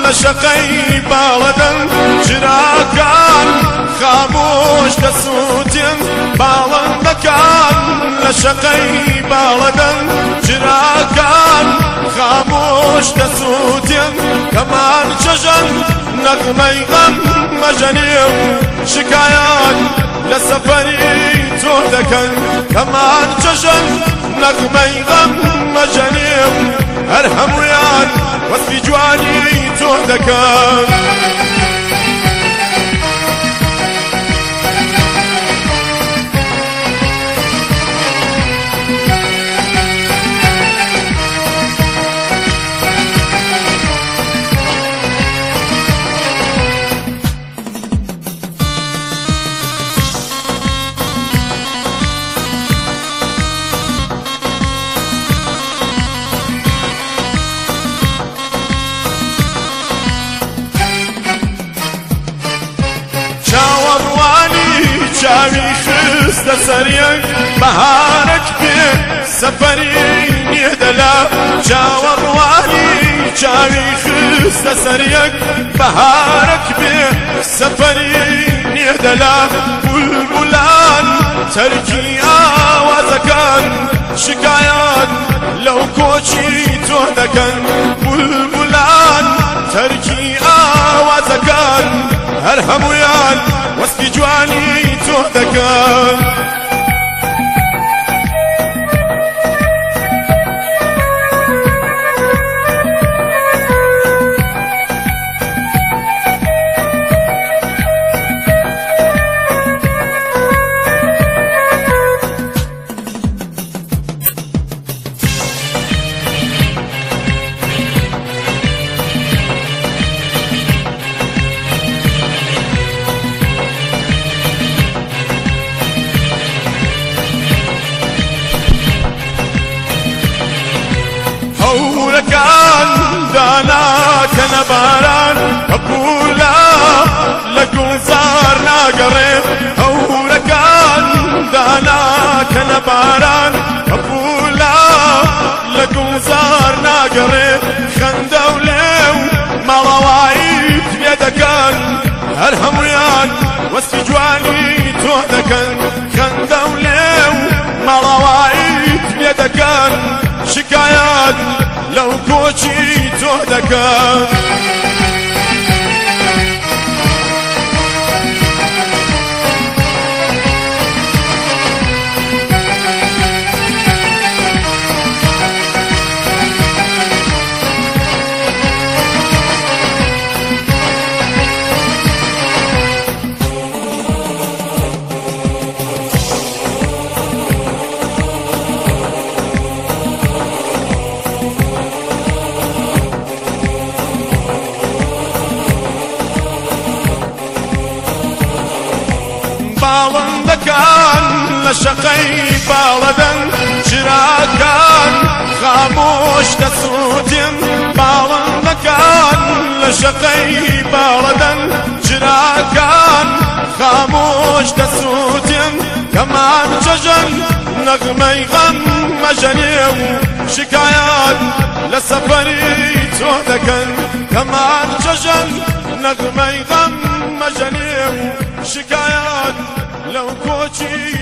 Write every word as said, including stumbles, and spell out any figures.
لشقي بالدن جراكان خاموش دسوتين بالندكان لشقي بالدن جراكان خاموش دسوتين كمان شجن نغمي غم مجنيو شكايات لسفري تودكن كمان شجن نغمي غم مجنيو ارهم ويان وصفي جواني تودكن شاوي خست سريك بهارك بي سفري نهدلا شاور واني شاوي خست سريك بهارك بي سفري نهدلا بلبلان تركي آوازكان شكايات لو كوشي تهدكن بلبلان تركي آوازكان هرهم ويان وصفي جواني تهدكن كان دانا كنباران أبولا لكم صارنا قريب هورا كان دانا كنباران أبولا لكم صارنا قريب خندوليو ما روايت بيدكن هرهم ويان وصفي جواني تهدكن خندوليو ما روايت بيدكن شكايات لو كوشي تهدكن باڵندەکان لە شەقەی باڵەدەن چراکان خامۆش دەسووتێن باڵندەکان لە شەقەی باڵەدەن چراکان خامۆش دەسووتێن کەمان چەژەن نەغمەی غەم مەژەنێ و شکایات لە سەفەری تۆ دەکەن کەمان چەژەن نەغمەی غەم مەژەنێ و شکایات لو كوشي